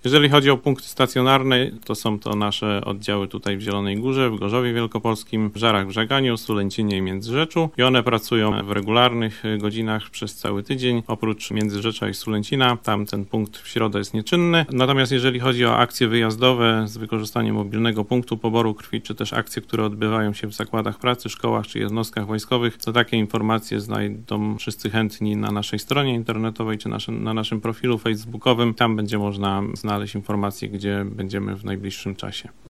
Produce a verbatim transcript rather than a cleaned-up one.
Jeżeli chodzi o punkty stacjonarne, to są to nasze oddziały tutaj w Zielonej Górze, w Gorzowie Wielkopolskim, w Żarach w Żeganiu, Sulęcinie i Międzyrzeczu i one pracują w regularnych godzinach przez cały tydzień, oprócz Międzyrzecza i Sulęcina, tam ten punkt w środę jest nieczynny. Natomiast jeżeli chodzi o akcje wyjazdowe z wykorzystaniem mobilnego punktu poboru krwi, czy też akcje, które odbywają się w zakładach pracy, szkołach czy jednostkach wojskowych, to takie informacje znajdą wszyscy chętni na naszej stronie internetowej czy naszym, na naszym profilu facebookowym. Tam będzie można znaleźć informacje, gdzie będziemy w najbliższym czasie.